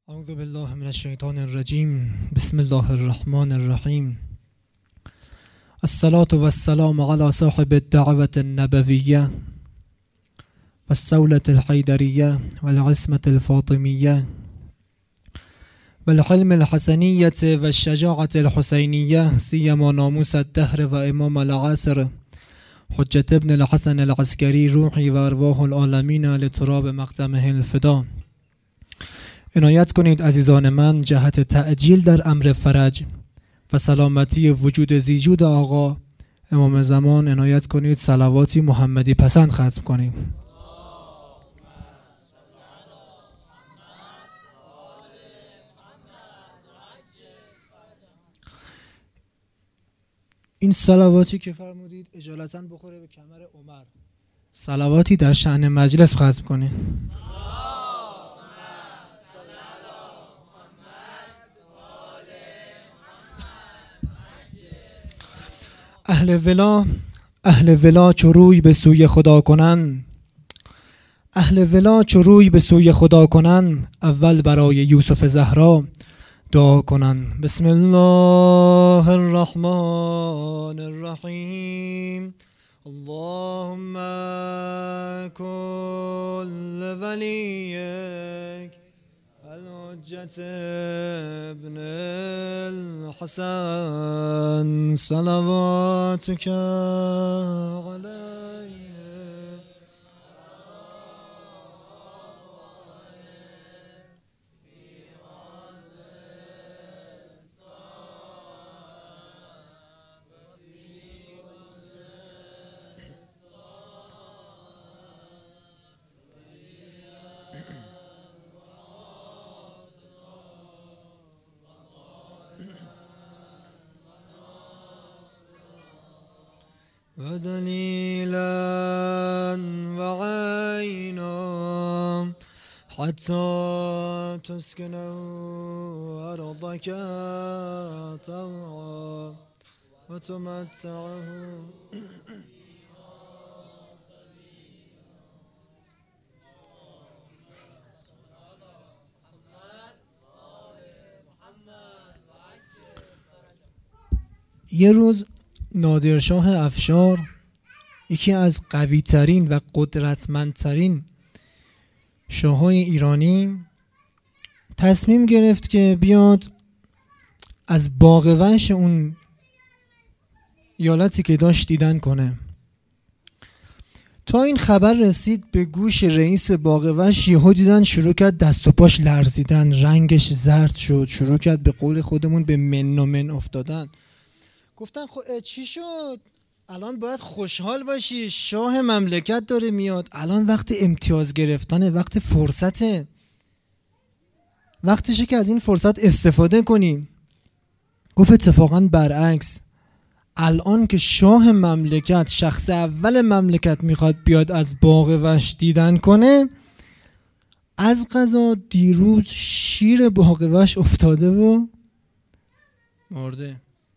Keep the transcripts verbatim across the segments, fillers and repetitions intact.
اعوذ بالله من الشیطان الرجیم. بسم الله الرحمن الرحیم. الصلاة والسلام على صاحب الدعوة النبوية والصولة الحيدرية والعصمة الفاطمية والحلم الحسنية والشجاعة الحسينية سيما ناموس الدهر وإمام العصر حجة ابن الحسن العسكري روحي وارواح العالمين لتراب مقدمه الفدا. عنایت کنید عزیزان من جهت تعجیل در امر فرج و سلامتی وجود زیجود آقا امام زمان عنایت کنید صلواتی محمدی پسند ختم کنیم. این صلواتی که فرمودید اجالتا بخوره به کمر عمر. صلواتی در شأن مجلس ختم کنید. اهل ولا اهل ولا چو روی به سوی خدا کنن اهل ولا چو روی به سوی خدا کنن اول برای یوسف زهرا دعا کنن. بسم الله الرحمن الرحیم. اللهم كل ولیک الحجة ابن الحسن صلواتك عليه. ودليلا وعينا حتى تسكنوا أرضك طوعا وتمتعه یه روز نادرشاه افشار یکی از قوی ترین و قدرتمندترین شاههای ایرانی تصمیم گرفت که بیاد از باغ وحش اون ایالتی که داشت دیدن کنه. تا این خبر رسید به گوش رئیس باغ وحش، یهو دیدن شروع کرد دست و پاش لرزیدن، رنگش زرد شد، شروع کرد به قول خودمون به من و من افتادن. گفتن خب چی شد؟ الان باید خوشحال باشی، شاه مملکت داره میاد، الان وقت امتیاز گرفتنه، وقت فرصته، وقتشه که از این فرصت استفاده کنیم. گفت اتفاقا برعکس، الان که شاه مملکت، شخص اول مملکت میخواد بیاد از باغ وحش دیدن کنه، از قضا دیروز شیر باغ وحش افتاده و مرده.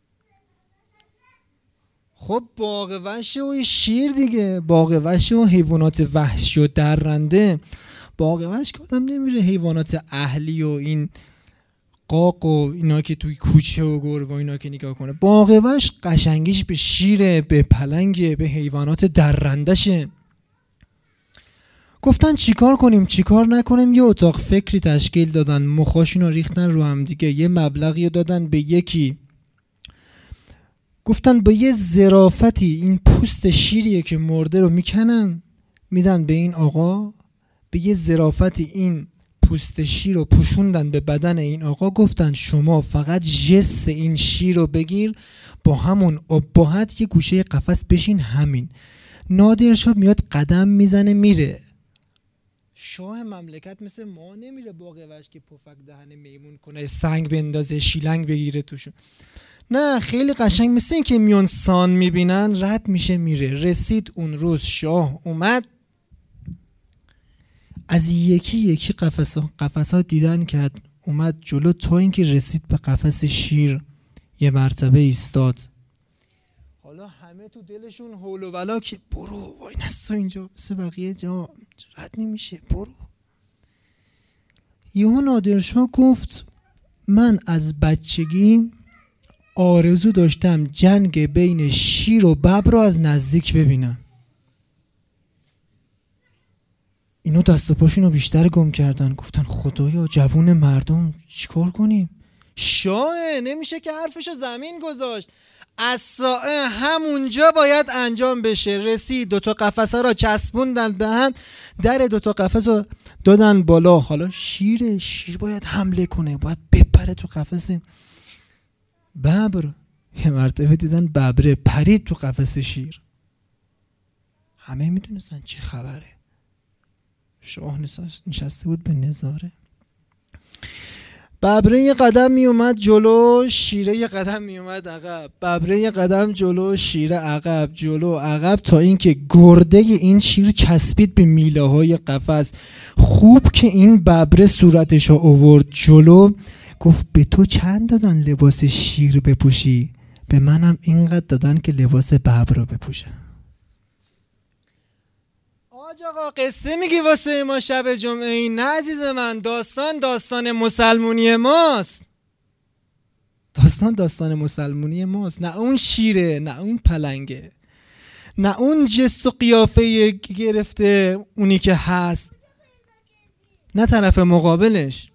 خب باغ وحش و شیر دیگه، باغ وحش و حیوانات وحشی و درنده. باغ وحش که آدم نمیره حیوانات اهلی و این قاق و اینا که توی کوچه و گربه و اینا که نگاه کنه. باغ وحش قشنگیش به شیره، به پلنگه، به حیوانات درندشه. گفتن چیکار کنیم چیکار نکنیم. یه اتاق فکری تشکیل دادن، مخاشون رو ریختن رو هم دیگه، یه مبلغی دادن به یکی، گفتن با یه ظرافتی این پوست شیریه که مرده رو میکنن میدن به این آقا، به یه ظرافتی این پوست شیر رو پوشوندن به بدن این آقا. گفتن شما فقط جس این شیر رو بگیر، با همون ابهت یه گوشه قفس بشین. همین نادرشاه میاد قدم میزنه میره. شاه مملکت مثل ما نمیره باغ وحش که پفک دهن میمون کنه، سنگ بندازه، شیلنگ بگیره توشون. نه، خیلی قشنگ مثل این که میون سان میبینن رد میشه میره. رسید اون روز شاه اومد، از یکی یکی قفسا قفسا دیدن کرد، اومد جلو تا اینکه رسید به قفس شیر، یه مرتبه ایستاد. حالا همه تو دلشون هول و ولا که برو وای نستا اینجا مثل بقیه جا رد نمیشه، برو. یهو نادرشاه گفت من از بچگی آرزو داشتم جنگ بین شیر و ببر رو از نزدیک ببینم. اینو دست و پاشونو بیشتر گم کردن، گفتن خدایا جوون مردم چیکار کنیم؟ شاه نمیشه که حرفشو زمین گذاشت، از ساعه همونجا باید انجام بشه. رسید دوتا قفسه را چسبوندن به هم، در دوتا قفس رو دادن بالا. حالا شیر شیر باید حمله کنه، باید بپره تو قفس ببر. یه مرتبه دیدن ببره پرید تو قفس شیر. همه میدونستن چه خبره. شاه نشسته بود به نظاره. ببره یه قدم می اومد جلو، شیره یه قدم می اومد عقب. ببره یه قدم جلو، شیره عقب، جلو عقب، تا اینکه گرده این شیر چسبید به میله های قفس. خوب که این ببره صورتشو آورد جلو، گفت به تو چند دادن لباس شیر بپوشی؟ به منم اینقدر دادن که لباس ببر رو بپوشم. آج آقا قصه میگی واسه ما شب جمعه ای؟ نه عزیز من، داستان داستان مسلمونی ماست. داستان داستان مسلمونی ماست، نه اون شیره، نه اون پلنگه، نه اون جست و قیافه گرفته اونی که هست، نه طرف مقابلش.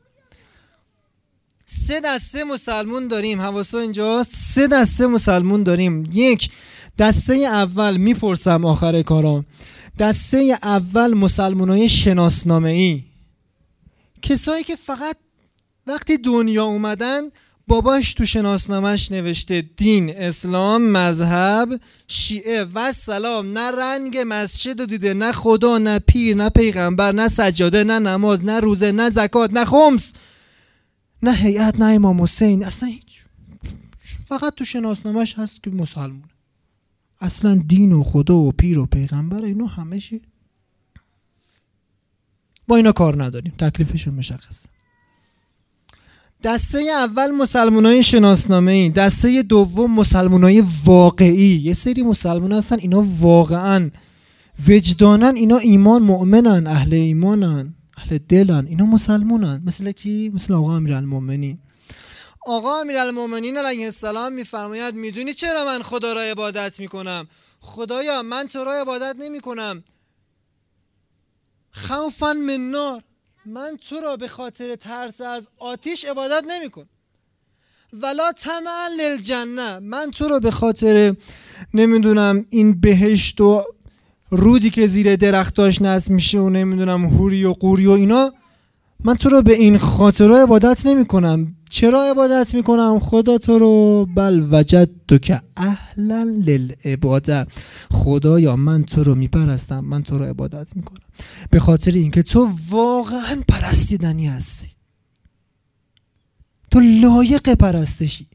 سه دسته مسلمون داریم، حواسو اینجاست. سه دسته مسلمون داریم. یک دسته اول، میپرسم آخر کارا، دسته اول مسلمانای شناسنامه‌ای، کسایی که فقط وقتی دنیا اومدن باباش تو شناسنامه‌اش نوشته دین اسلام، مذهب شیعه و سلام، نه رنگ مسجد رو دیده، نه خدا، نه پیر، نه پیغمبر، نه سجاده، نه نماز، نه روزه، نه زکات، نه خمس، نه هیئت، نه امام حسین، اصلا هیچ. فقط تو شناسنامه‌اش هست که مسلمون. اصلا دین و خدا و پیر و پیغمبر اینو همشه با اینا کار نداریم، تکلیفشون مشخصه. دسته اول مسلمانای شناسنامه‌ای، دسته دوم مسلمانای واقعی. یه سری مسلمان هستن اینا واقعا وجدانن، اینا ایمان مؤمنن، اهل ایمانن، اهل دلن، اینا مسلمونن. مثل کی؟ مثل آقا امیرالمومنین. آقا امیرالمومنین علیه السلام میفرماید میدونی چرا من خدا را عبادت میکنم؟ خدایا من تو را عبادت نمیکنم خوفا من نار، من تو را به خاطر ترس از آتش عبادت نمیکنم. ولا طمعا للجنه، من تو را به خاطر نمیدونم این بهشت و رودی که زیر درختاش نصب میشه و نمیدونم حوری و قوری و اینا، من تو رو به این خاطر عبادت نمی کنم. چرا عبادت می کنم؟ خدا تو رو بل وجدت که اهلا للعباده، خدایا من تو رو می پرستم، من تو رو عبادت می کنم به خاطر اینکه تو واقعا پرستیدنی هستی، تو لایق پرستشی.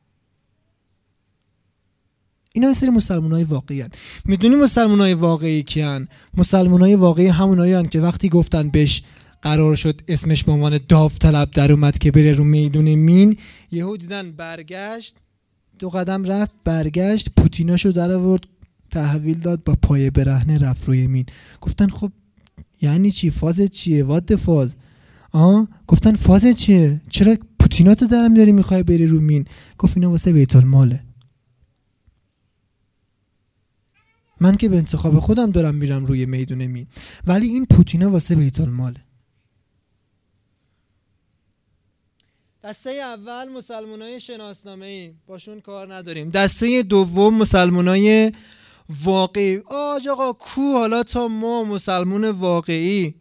اینا یه سری مسلمانای واقعی هن. میدونی مسلمانای واقعی کیان؟ مسلمانای واقعی همونایی هن که وقتی گفتن بهش قرار شد اسمش به عنوان داوطلب در اومد که بره رو میدون مین، یهو دیدن برگشت، دو قدم رفت برگشت، پوتیناشو در آورد تحویل داد، با پای برهنه رفت روی مین. گفتن خب یعنی چی؟ فازت چیه؟ وات فاز؟ آه گفتن فازت چیه؟ چرا پوتیناتو در میاری میخوای بری رو مین؟ گفت اینا واسه بیت الماله، من که به انتخاب خودم دارم میرم روی میدون مین، ولی این پوتینا واسه بیت الماله. دسته اول مسلمانای شناسنامه‌ای، باشون کار نداریم. دسته دوم مسلمانای واقعی. آج آقا کو حالا تا ما مسلمان واقعی.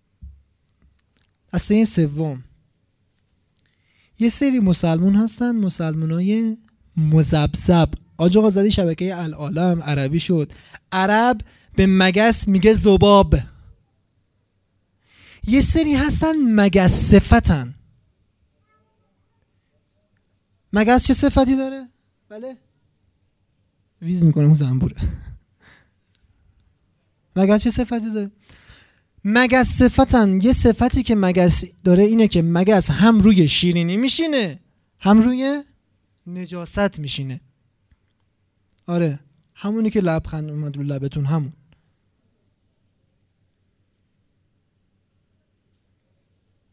دسته سوم یه سری مسلمان هستن مسلمانای مذبذب. آج آقا زدی شبکه العالم عربی شد. عرب به مگس میگه ذباب. یه سری هستن مگس صفتن. مگس چه صفتی داره؟ بله ویز میکنه اون زنبوره. مگس چه صفتی داره؟ مگس صفتن. یه صفتی که مگس داره اینه که مگس هم روی شیرینی میشینه هم روی نجاست میشینه. آره همونی که لبخند اومد رو لبتون، همون.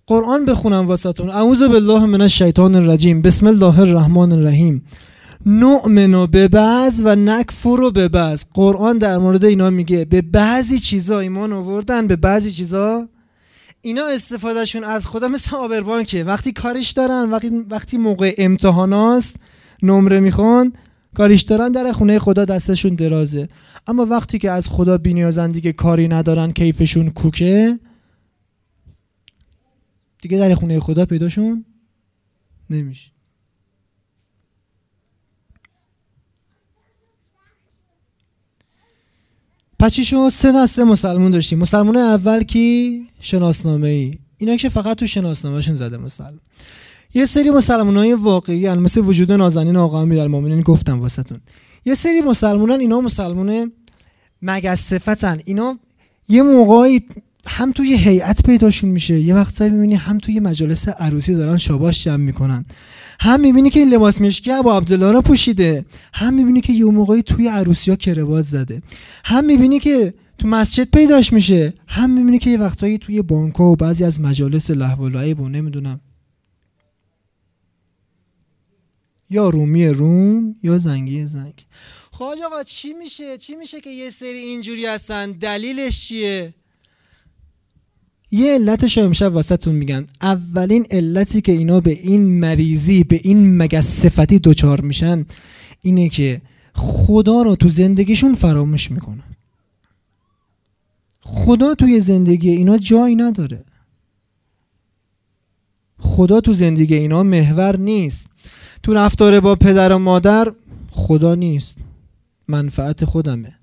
قرآن بخونم واسهتون. اعوذ بالله من الشیطان الرجیم، بسم الله الرحمن الرحیم. نؤمن به بعض و نکفر به بعض. قرآن در مورد اینا میگه به بعضی چیزا ایمان آوردن، به بعضی چیزا اینا استفادهشون از خدا مثل آبربانکه. وقتی کاریش دارن، وقتی وقتی موقع امتحاناست نمره میخوان، کاریش دارن، در خونه خدا دستشون درازه. اما وقتی که از خدا بی‌نیازن، دیگه کاری ندارن، کیفشون کوکه، دیگه در خونه خدا پیداشون نمیشه. پس چی شد؟ سه دسته مسلمون داشتیم. مسلمون اول کی؟ شناسنامه ای. اینا که فقط تو شناسنامه‌شون زده مسلمان. یه سری مسلمانای واقعی ان، مثل وجود نازنین آقا امیرالمومنین گفتم واسهتون. یه سری مسلمانان اینا مسلمان مگس صفتن. اینا یه موقعی هم توی هیئت پیداشون میشه، یه وقتایی میبینی هم توی مجالس عروسی دارن شاباش جمع میکنن، هم میبینی که این لباس مشکی ابو عبدالله را پوشیده، هم میبینی که یه موقعی توی عروسی ها کروات زده، هم میبینی که تو مسجد پیداش میشه، هم میبینی که یه وقتایی توی بانک‌ها و بعضی از مجالس لهو و لعب و نمیدونم یا رومی روم یا زنگی زنگ. خب آقا چی میشه؟ چی میشه که یه سری اینجوری هستن؟ دلیلش چیه؟ یه علتش رو امشب واسهتون میگن. اولین علتی که اینا به این مریضی، به این مگس صفتی دوچار میشن اینه که خدا رو تو زندگیشون فراموش میکنن. خدا توی زندگی اینا جایی نداره. خدا تو زندگی اینا محور نیست. تو رفتار با پدر و مادر خدا نیست، منفعت خودمه.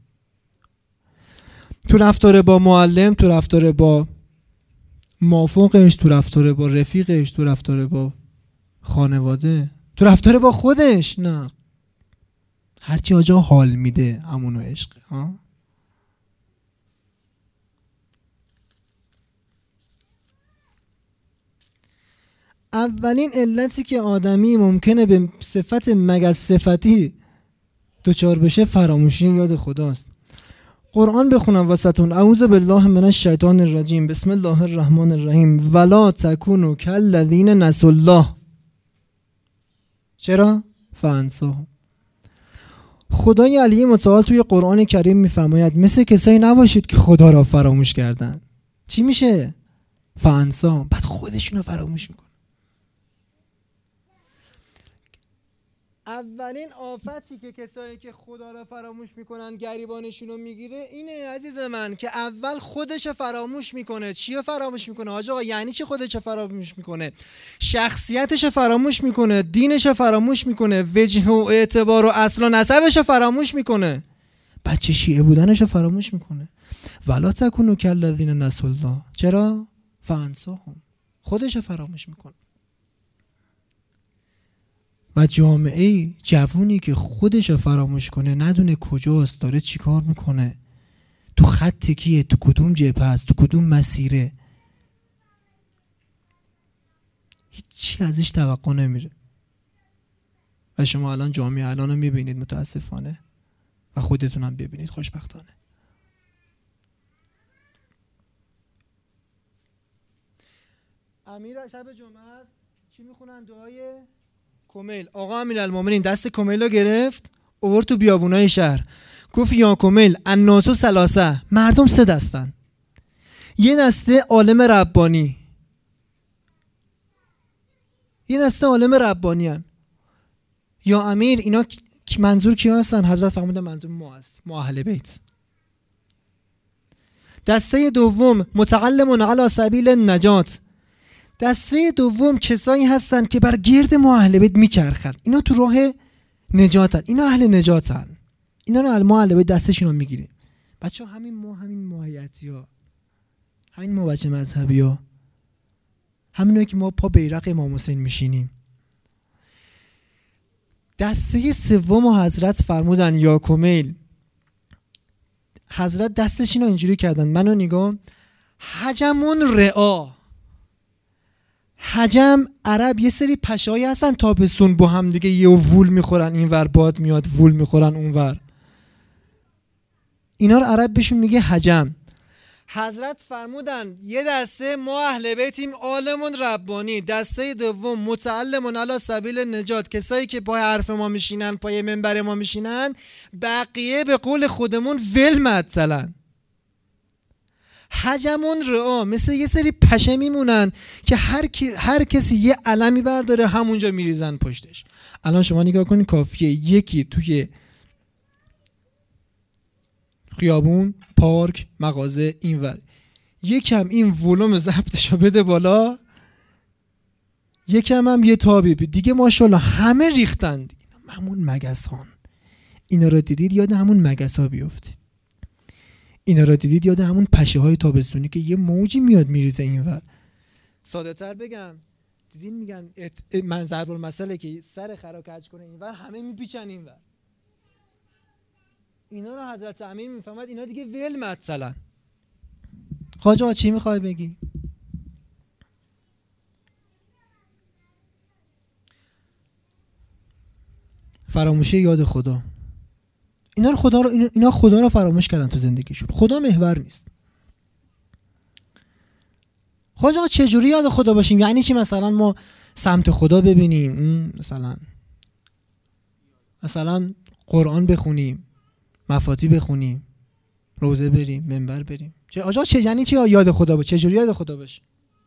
تو رفتار با معلم، تو رفتار با مافوقش، تو رفتار با رفیقش، تو رفتار با خانواده، تو رفتار با خودش، نه، هرچی آجا حال میده همونو عشق. ها اولین علتی که آدمی ممکنه به صفت مگس صفتی دوچار بشه فراموشی یاد خداست. قرآن بخونم واسهتون. اعوذ بالله من الشیطان الرجیم، بسم الله الرحمن الرحیم. ولا تکونوا کالذین نسوا الله. چرا؟ فانساهم. خدای علی متعال توی قرآن کریم میفرماید مثل کسایی نباشید که خدا را فراموش کردن. چی میشه؟ فانساهم. بعد خودشون رو فراموش میکنن. اولین آفتی که کسایی که خدا را فراموش میکنن گریبانشون رو میگیره اینه عزیز من، که اول خودش فراموش میکنه. چی فراموش میکنه؟ حاج آقا یعنی چی خودش فراموش میکنه؟ شخصیتش فراموش میکنه، دینش فراموش میکنه، وجه و اعتبار و اصل و نسبش فراموش میکنه، بچه شیعه بودنش فراموش میکنه. ولا تکونوا کالذین نسوا الله. چرا؟ فانساهم. خودش فراموش میکنه. و جامعه جوونی که خودش فراموش کنه، ندونه کجاست، داره چی کار میکنه، تو خط کیه، تو کدوم جبهه است، تو کدوم مسیره، هیچی ازش توقع نمیره. و شما الان جامعه الان رو میبینید متاسفانه، و خودتون هم ببینید خوشبختانه. امیر شب جمعه است چی میخونن؟ دعای کمیل. آقا امیرالمومنین دست کمیل رو گرفت اوورد تو بیابونای شهر، گفت یا کمیل الناس ثلاثه. مردم سه دستن. یه دسته عالم ربانی، یه دسته عالم ربانی هن. یا امیر اینا منظور کی هستن؟ حضرت فرمودن منظور ما هست، ما اهل بیت. دسته دوم متعلمون علی سبیل النجات. دسته دوم کسایی هستن که بر گرد ما اهل بیت میچرخن. اینا تو راه نجاتن، اینا اهل نجاتن، اینا رو ما اهل بیت دستشون رو میگیریم. بچه ها همین ما همین ماهیتی ها، همین ما بچه مذهبی ها، همینایی که ما پا بیرق امام حسین میشینیم. دسته سوم حضرت فرمودن یا کمیل. حضرت دستش اینو اینجوری کردن، منو نگاه. حجمون رعا. حجم عرب یه سری پشایی هستن تابستون با هم دیگه یه وول میخورن، این ور باد میاد وول میخورن اون ور. اینا رو عرب بهشون میگه حجم. حضرت فرمودن یه دسته ما اهل بیتیم عالمون ربانی، دسته دوم متعلمون علی سبیل نجات، کسایی که پای حرف ما میشینن، پای منبر ما میشینن، بقیه به قول خودمون ول مثلا حجمون رعا، مثل یه سری پشه میمونن که هر, کی، هر کسی یه علمی برداره همونجا میریزن پشتش. الان شما نگاه کنید، کافیه یکی توی خیابون، پارک، مغازه اینور یکم این ولوم ضبطشو بده بالا، یکم هم یه تابی دیگه ماشاءالله همه ریختن. همون مگسان، اینا رو دیدید یاد همون مگسا بیافتید، اینا رو دیدید یاد همون پشه های تابستونی که یه موجی میاد میریزه اینور. ساده تر بگم، دیدین میگن من ضرب المثله که سر خرا کج کنه اینور، همه میپیچن اینور. اینا رو حضرت امیر میفهمد اینا دیگه ول مثلا. خواجه ها چی میخوای بگی؟ فراموشی یاد خدا. اینا رو خدا رو اینا خدا رو فراموش کردن تو زندگیشون. خدا محور نیست. خواجه ها چجوری یاد خدا باشیم؟ یعنی چی؟ مثلا ما سمت خدا ببینیم، مثلا مثلا قرآن بخونیم، مفاتی بخونیم، روزه بریم، منبر بریم. چه آجا چه یعنی چی یاد خدا باشه؟ چجوری یاد خدا باشه؟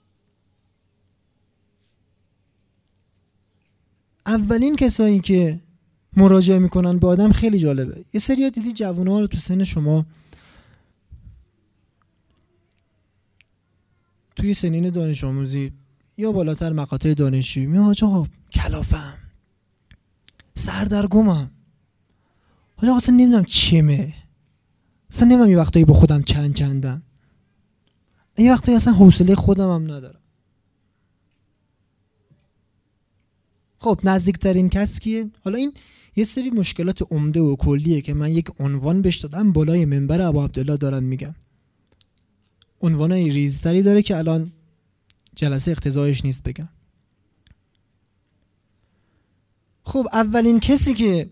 اولین کسایی که مراجعه میکنن به آدم خیلی جالبه. یه سری دیدی جوونا رو تو سن شما، توی سنین دانش آموزی یا بالاتر مقاطع دانشجویی، میگه آقا کلافم، سردرگمم، حالا اصلا نمیدونم چمه، اصلا نمیدونم یه وقتایی با خودم چند چندم، یه وقتایی اصلا حوصله خودم هم ندارم. خب نزدیکترین کس کیه؟ حالا این یه سری مشکلات عمده و کلیه که من یک عنوان بهش دادم بالای منبر ابا عبدالله دارم میگم. عنوانای ریزتری داره که الان جلسه اقتضایش نیست بگم. خب اولین کسی که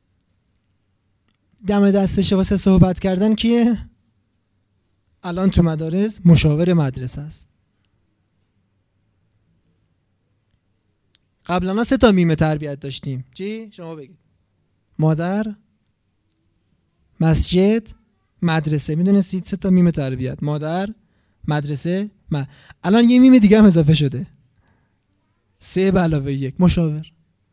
دم دستشه واسه صحبت کردن کیه؟ الان تو مدارس مشاور مدرسه است. قبلا سه تا میم تربیت داشتیم. چی؟ شما بگید. مادر، مسجد، مدرسه. میدونستید سه تا میم تربیت، مادر، مدرسه، م... الان یه میم دیگه هم اضافه شده، سه به علاوه یک، مشاور.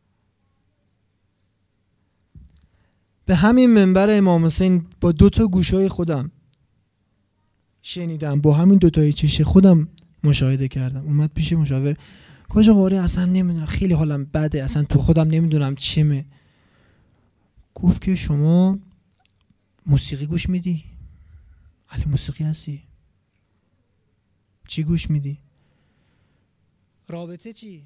به همین منبر امام حسین با دو تا گوشای خودم شنیدم، با همین دو تای چش خودم مشاهده کردم. اومد پیش مشاور، کجا قاره اصلا نمیدونم، خیلی حالم بده، اصلا تو خودم نمیدونم چمه. گفت که شما موسیقی گوش میدی؟ اهل موسیقی هستی؟ چی گوش میدی؟ رابطه چی؟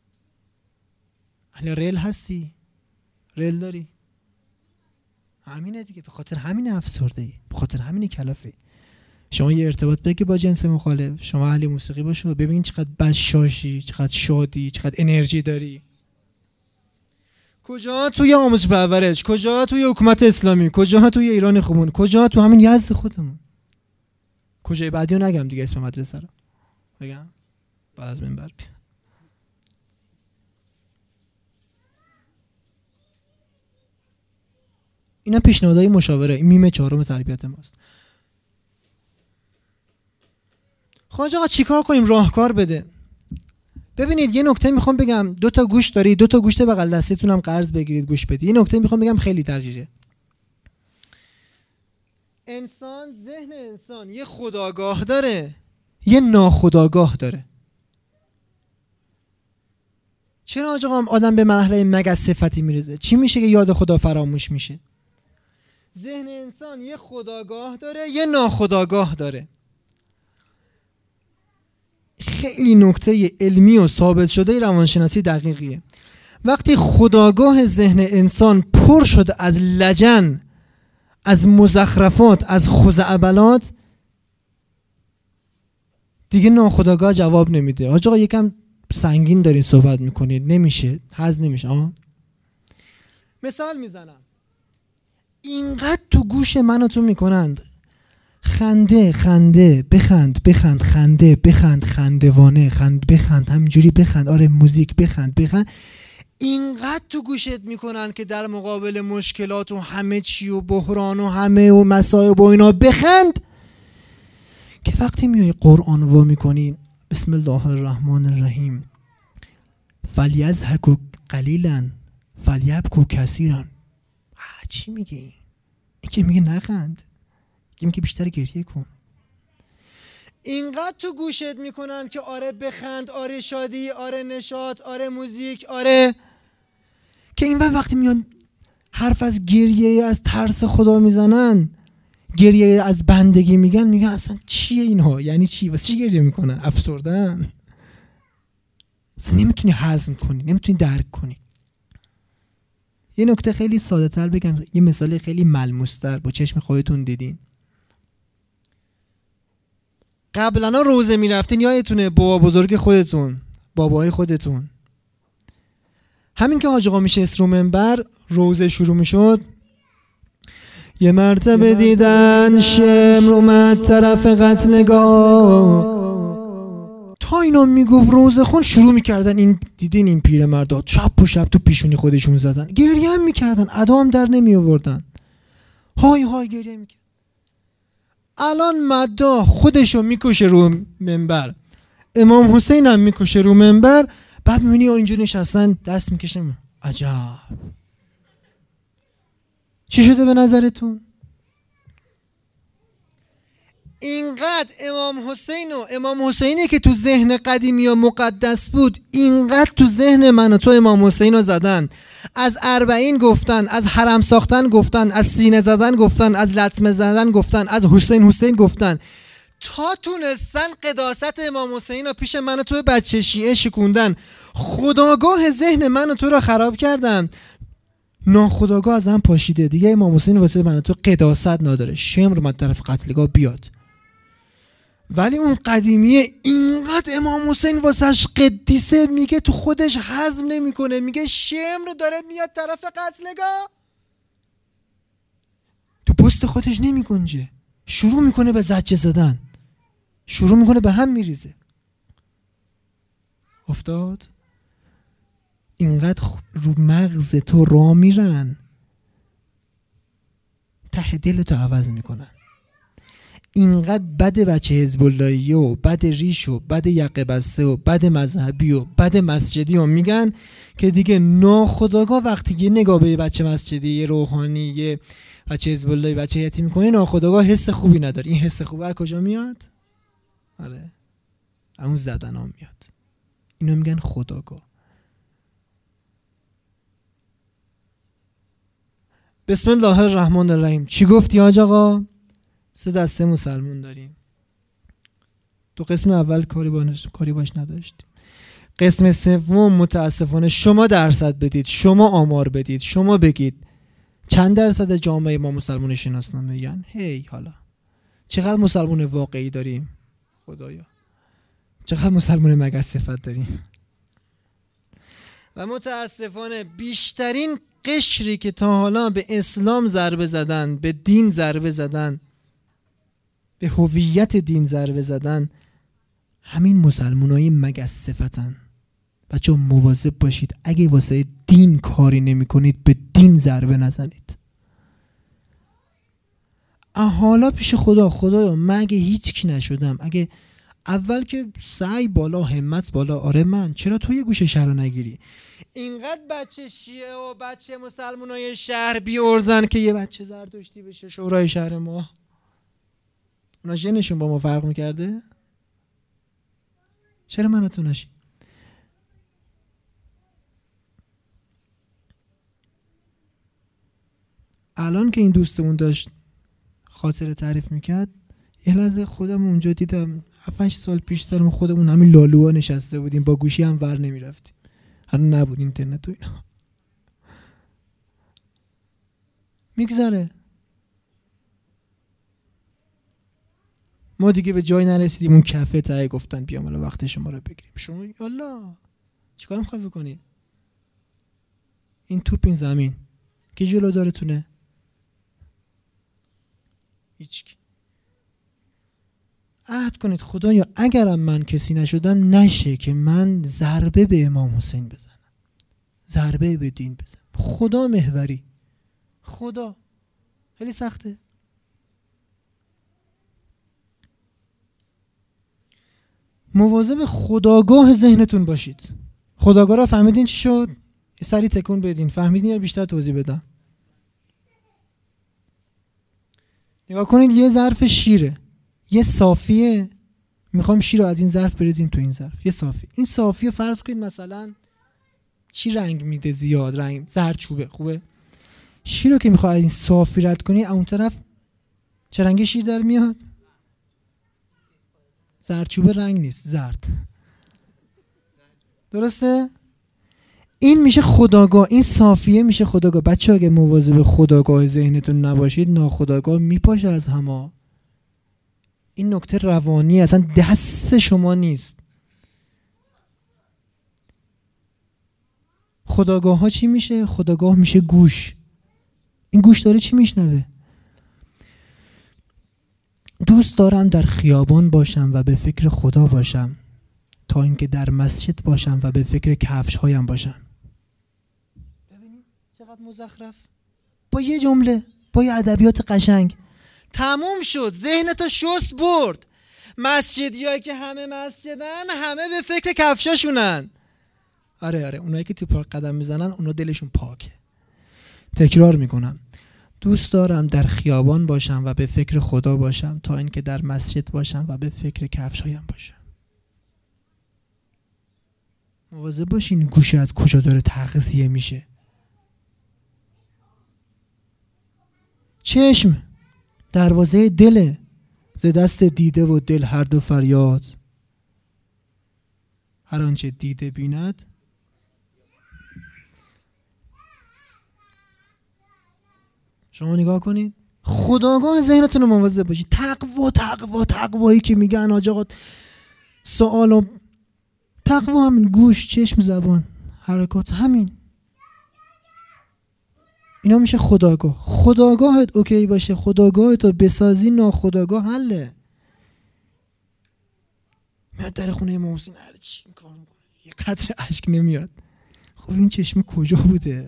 اهل ریل هستی؟ ریل داری؟ همینه دیگه، به خاطر همین افسرده‌ای، به خاطر همین کلافه. شما یه ارتباط بگی با جنس مخالف، شما اهل موسیقی باشو، ببین چقدر بشاشی، چقدر شادی، چقدر انرژی داری. کجا؟ توی آموزش پرورش، کجا؟ توی حکومت اسلامی، کجا؟ توی ایران خوبون، کجا؟ تو همین یزد خودمون. کجای بعدی رو نگم دیگه، اسم مدرسه رو بگم بعد از منبر. اینا پیشنهادهای مشاوره، این میم چهارم تربیت ماست. خواجه آقا چیکار کنیم؟ راهکار بده. ببینید یه نکته میخوام بگم، دو تا گوش داری، دو تا گوشت بغل دستتون هم قرض بگیرید گوش بدید. یه نکته میخوام بگم خیلی دقیقه. انسان، ذهن انسان یه خودآگاه داره، یه ناخودآگاه داره. چرا آقا آدم به مرحله مگس صفتی میرسه؟ چی میشه که یاد خدا فراموش میشه؟ ذهن انسان یه خودآگاه داره، یه ناخودآگاه داره. خیلی نکته علمی و ثابت شده روانشناسی دقیقیه. وقتی خودآگاه ذهن انسان پر شده از لجن، از مزخرفات، از خزعبلات، دیگه ناخودآگاه جواب نمیده. آقا یکم سنگین دارین صحبت میکنید، نمیشه، هضم نمیشه. آه. مثال میزنم، اینقدر تو گوش من و تو میکنند، خنده خنده بخند بخند خنده بخند خندوانه خند بخند همینجوری بخند، آره موزیک بخند بخند. اینقدر تو گوشت میکنن که در مقابل مشکلات و همه چی و بحران و همه و مصائب و اینا بخند، که وقتی میای قرآن وا میکنی بسم الله الرحمن الرحیم فلیضحکوا قلیلا فلیبکوا کثیرا، چی میگه این؟ این که میگه نخند، این میگه بیشتر گریه کن. اینقدر تو گوشت میکنن که آره بخند، آره شادی، آره نشاط، آره موزیک، آره، که این وقتی میان حرف از گریه از ترس خدا میزنن، گریه از بندگی میگن، میگن اصلا چیه اینها؟ یعنی چی؟ واسه چی گریه میکنن؟ افسردن؟ اصلا نمیتونی هضم کنی، نمیتونی درک کنی. یه نکته خیلی ساده تر بگم، یه مثال خیلی ملموس تر با چشم خودتون دیدین. قبلا روزه میرفتین، یادتونه بابا بزرگ خودتون، بابای خودتون، همین که حاج آقا میشست رو منبر روزه شروع میشد، یه مرتبه دیدن شمر اومد طرف قتلگاه، تا اینا میگفت روزه خون شروع میکردن، این دیدین این پیرمردا چپ و چپ تو پیشونی خودشون زدن، گریه هم میکردن، ادا هم در نمی آوردن، های های گریه میکردن. الان مدا خودشو میکشه رو منبر، امام حسین هم میکشه رو منبر، بعد میبینی اینجا نشستن دست میکشن. عجب چی شده به نظرتون؟ اینقدر امام حسین و امام حسینی که تو ذهن قدیمی و مقدس بود، اینقدر تو ذهن من و تو امام حسین رو زدن، از اربعین گفتن، از حرم ساختن گفتن، از سینه زدن گفتن، از لطمه زدن گفتن، از حسین حسین گفتن، تا تونستن قداست امام حسین رو پیش من و تو بچه شیعه شکوندن، خودآگاه ذهن من و تو رو خراب کردن، ناخودآگاه از هم پاشیده دیگه. امام حسین واسه من و تو قداست نداره، شمر اومد طرف قتلگاه بیاد، ولی اون قدیمیه اینقدر امام حسین واسش قدیسه، میگه تو خودش هضم نمیکنه، میگه شمر داره میاد طرف قتلگاه، تو پست خودش نمیگنجه، شروع میکنه به زجه زدن، شروع میکنه به هم میریزه. افتاد اینقدر رو مغز تو را میرن، ته دل تو عوض میکنن. اینقدر بد بچه حزب اللهی و بد ریش و بد یقه بسته و بد مذهبی و بد مسجدی و میگن که دیگه ناخودآگاه وقتی یه نگاه به بچه مسجدی، یه روحانی، یه بچه حزب اللهی، بچه یتیم میکنی، ناخودآگاه حس خوبی نداری. این حس خوبه از کجا میاد؟ آره اون زدن ها میاد. اینو میگن خودآگاه. بسم الله الرحمن الرحیم. چی گفتی حاج آقا؟ سه دسته مسلمون داریم. تو قسم اول کاری باش کاری باش نداشتیم. قسم سوم متاسفانه شما درصد بدید، شما آمار بدید، شما بگید چند درصد جامعه ما مسلمان شناسنامه میگن. هی حالا چقدر مسلمان واقعی داریم؟ خدایا چقدر مسلمان مگس صفت داریم؟ و متاسفانه بیشترین قشری که تا حالا به اسلام ضربه زدن، به دین ضربه زدن، به هویت دین ضربه زدن، همین مسلمانای مگس صفتن. بچه‌ها مواظب باشید، اگه واسه دین کاری نمی کنید به دین ضربه نزنید. حالا پیش خدا، خدایا من اگه هیچ کی نشدم، اگه اول که سعی بالا، همت بالا، آره من، چرا تو یه گوشه شهر رو نگیری؟ اینقدر بچه شیعه و بچه مسلمانای شهر بی ارزن که یه بچه زرتشتی بشه شورای شهر ما. اونا ژنشون با ما فرق میکرده؟ چرا من و تو نشیم؟ الان که این دوستمون داشت خاطره تعریف میکرد، یه لحظه خودم اونجا دیدم هفت هشت سال پیش سرم خودمون همین لالوها نشسته بودیم، با گوشی هم ور نمیرفتیم، هنوز نبود اینترنت و اینا. میگذره، ما دیگه به جای نرسیدیم. اون کافه ته گفتن بیام الان وقت شما رو بگیریم. شما یالا چیکار میخوای بکنی؟ این توپ این زمین کی جلو دارتونه؟ هیچکی. عهد کنید خدایا اگرم من کسی نشدم نشه که من ضربه به امام حسین بزنم، ضربه به دین بزنم. خدا محوری، خدا. خیلی سخته. مواظب خداگاه ذهنتون باشید. خداگاه را فهمیدین چی شد؟ سری تکون بدین. فهمیدین یا بیشتر توضیح بدم؟ نگاه کنید یه ظرف شیره، یه صافیه، میخوام شیر رو از این ظرف بریزیم تو این ظرف. یه صافی، این صافی رو فرض کنید مثلا چی رنگ میده؟ زیاد رنگ زردچوبه. خوبه؟ شیر رو که میخوای از این صافی رد کنی، اون طرف چه رنگی شیر در میاد؟ زردچوبه رنگ نیست، زرد. درسته؟ این میشه خودآگاه، این صافیه میشه خودآگاه. بچه اگه مواظب خودآگاه ذهنتون نباشید، ناخودآگاه میپاشه از همه. این نکته روانی اصلا دست شما نیست. خودآگاه ها چی میشه؟ خودآگاه میشه گوش. این گوش داره چی میشنوه؟ دوست دارم در خیابان باشم و به فکر خدا باشم تا اینکه در مسجد باشم و به فکر کفش هایم باشم. ببینید چقدر مزخرف. با یه جمله، با یه ادبیات قشنگ تموم شد. ذهنتو شست برد. مسجدیایی که همه مسجدن، همه به فکر کفشاشونن. آره آره اونایی که تو پارک قدم میزنن اونا دلشون پاکه. تکرار میکنم، دوست دارم در خیابان باشم و به فکر خدا باشم تا اینکه در مسجد باشم و به فکر کفشایم باشم. مواظب باشین گوشه از کجا داره تغذیه میشه. چشم دروازه دله، ز دست دیده و دل هر دو فریاد. هر آنچه دیده بیند شما نگاه کنید. خودآگاه ذهنتون رو مواظب باشید. تقوا تقوا تقوایی که میگن حاج آقا سوال و تقوا همین گوش، چشم، زبان، حرکات، همین. اینا میشه خودآگاه. خودآگاهت اوکی باشه، خودآگاهت رو بسازی، ناخودآگاه حله. میاد در خونه امام حسین هر چی این کار میکنه، یه قطره اشک نمیاد. خب این چشم کجا بوده؟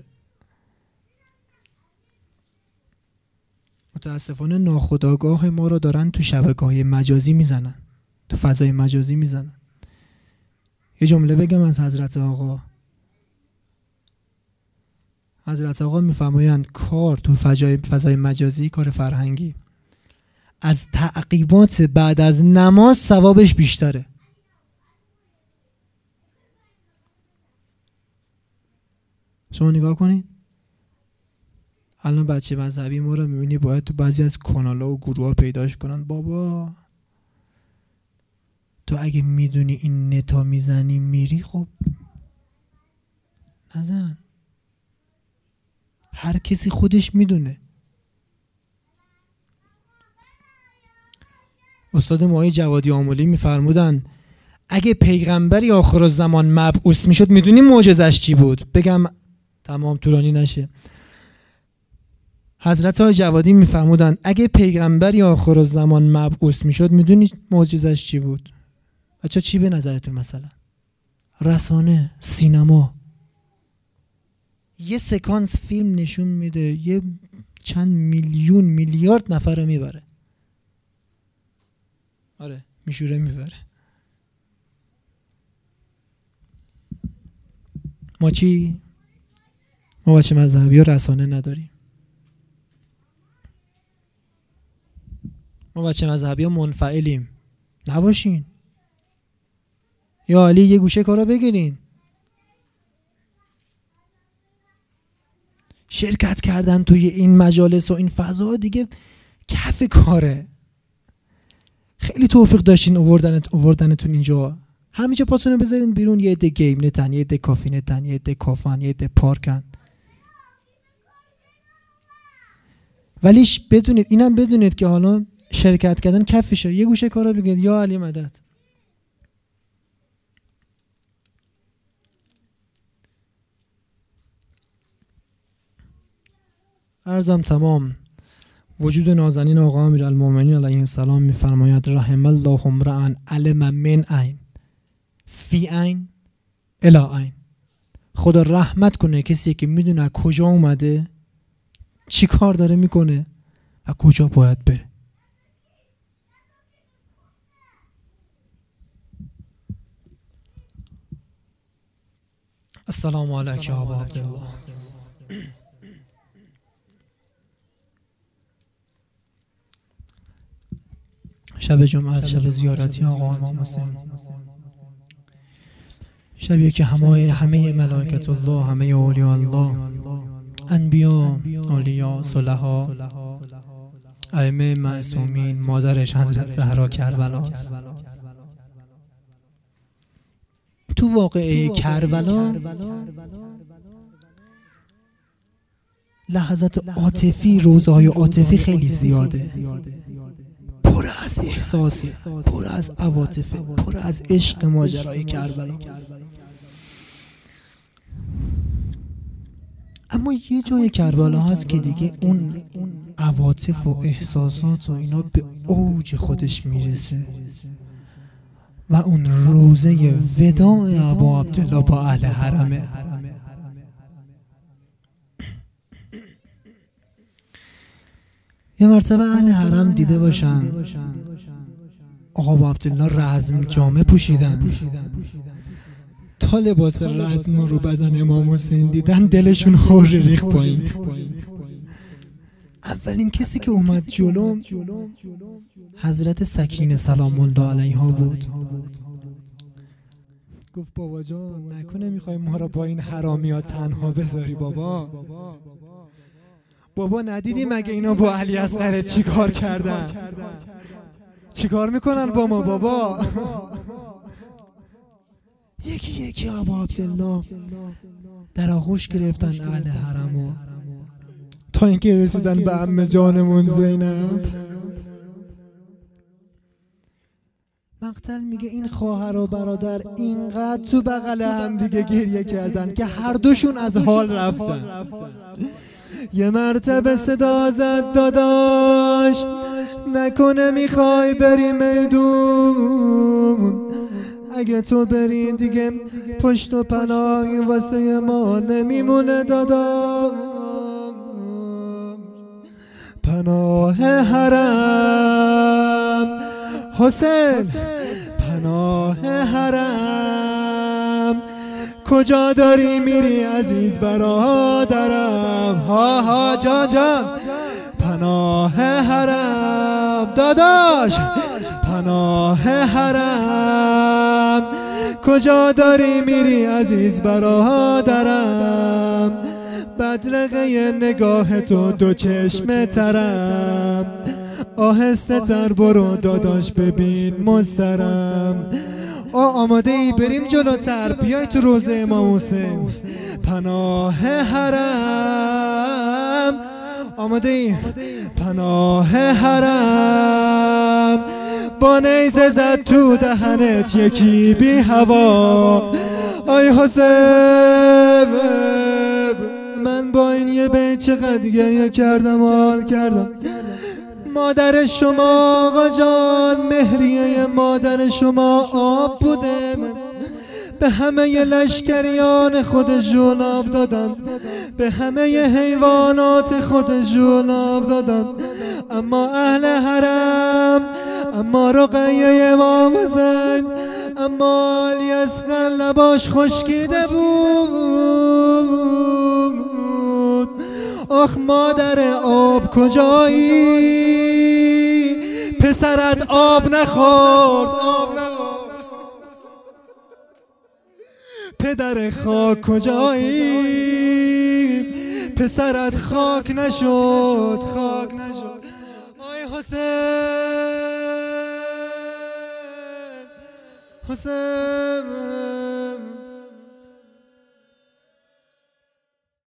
متاسفانه ناخودآگاه ما رو دارن تو شبکه‌های مجازی میزنن، تو فضای مجازی میزنن. یه جمله بگم از حضرت آقا. حضرت آقا میفرمایند کار تو فضای فضای مجازی کار فرهنگی از تعقیبات بعد از نماز ثوابش بیشتره. شما نگاه کنید. الان بچه مذهبی ما رو میبینی باید تو بعضی از کانالا و گروه ها پیداش کنن. بابا تو اگه میدونی این نتا میزنی میری، خب نزن. هر کسی خودش میدونه. استاد معای جوادی آملی میفرمودن اگه پیغمبری آخر الزمان مبعوث میشد میدونی معجزش چی بود؟ بگم تمام طولانی نشه. حضرت های جوادی میفرمودن اگه پیغمبری آخر الزمان مبعوث میشد میدونی معجزش چی بود؟ بچه چی به نظرتون؟ مثلا رسانه، سینما، یه سکانس فیلم نشون میده یه چند میلیون میلیارد نفر رو میبره. آره میشوره میبره. ما چی؟ ما بچه مذهبی ها رسانه نداریم. ما بچه مذهبی ها منفعلیم. نباشین. یا علی یه گوشه کارا بگیرین. شرکت کردن توی این مجالس و این فضا دیگه کف کاره. خیلی توفیق داشتین اووردنت اووردنتون اینجا. همینجا پاتونو بذارین بیرون. یه عده گیم نتن، یه عده کافی نتن، یه عده کافن، یه عده پارکن. ولیش بدونید، اینم بدونید که حالا شرکت کردن کفشه. یه گوشه کارا بگید یا علی مدد. عرضم تمام. وجود نازنین آقا امیرالمومنین علیه السلام میفرماید رحم الله امرأ علم من عین فی عین الی عین. خدا رحمت کنه کسی که میدونه از کجا اومده، چی کار داره میکنه، از کجا باید بره. السلام علیکم ابا عبدالله. شب جمعه از شب زیارتی آقا امام حسین، شبیه که همه همه ملائکت الله، همه اولیاء الله، انبیا، اولیاء، صلحا، ائمه معصومین، مادرش حضرت زهرا کربلاست. تو واقعه کربلا لحظات عاطفی، روزهای عاطفی خیلی زیاده، پر از احساسی، پر از عواطف، پر از عشق ماجرای کربلا. اما یه جای کربلا هست که دیگه اون عواطف و احساسات و اینا به اوج خودش میرسه و اون روزه وداع ابا عبدالله با اهل حرمه. یه مرتبه اهل حرم دیده باشن آقا ابا عبدالله رزم جامه پوشیدن، تا لباس رزم رو بدن امام حسین دیدن دلشون هور ریخ پایین. اولین کسی که اومد جلو حضرت سکینه سلام الله علیها بود. گفت بابا جان نکنه میخوای ما را با این حرامی ها تنها بذاری؟ بابا بابا ندیدی مگه اینا با علی اصغر چی کار کردن؟ چی کار میکنن با ما بابا؟ یکی یکی ابا عبدالله در آغوش گرفتن اهل حرمو تا اینکه رسیدن به عمه جانمون زینب. مقتل میگه این خواهر و برادر اینقدر تو بغل هم دیگه گریه کردن که هر دوشون از حال رفتن. یه مرتبه صدا زد داداش نکنه میخوای بری میدون؟ اگه تو بری دیگه پشت و پناهی واسه ما نمیمونه داداش. پناه حرم حسین، پناه حرم کجا داری میری عزیز برادرم؟ ها ها جان جان پناه حرم داداش، پناه حرم کجا داری میری عزیز برادرم؟ بدرقه نگاه تو دو چشم ترم، آهسته تر برو داداش ببین مسترم. آ آماده ای بریم جلوتر، بیای تو روزه امام حسین. پناه حرم آماده ای؟ پناه حرم با نیزه زد تو دهنت یکی بی هوا. آی حسین من با این یه بیت چقدر گریه کردم و حال کردم. مادر شما آقا جان، مهریه مادر شما آب بوده، به همه لشکریان خود جوناب دادم، به همه حیوانات خود جوناب دادم. اما اهل حرم، اما رقیه امام حسین، اما علی اصغر لباش خشکیده بود. آخ مادر آب کجایی؟ پسرت آب نخورد، آب نخورد. پدر خاک کجایی؟ پسرت خاک نشد، خاک نشد. آی حسین، حسین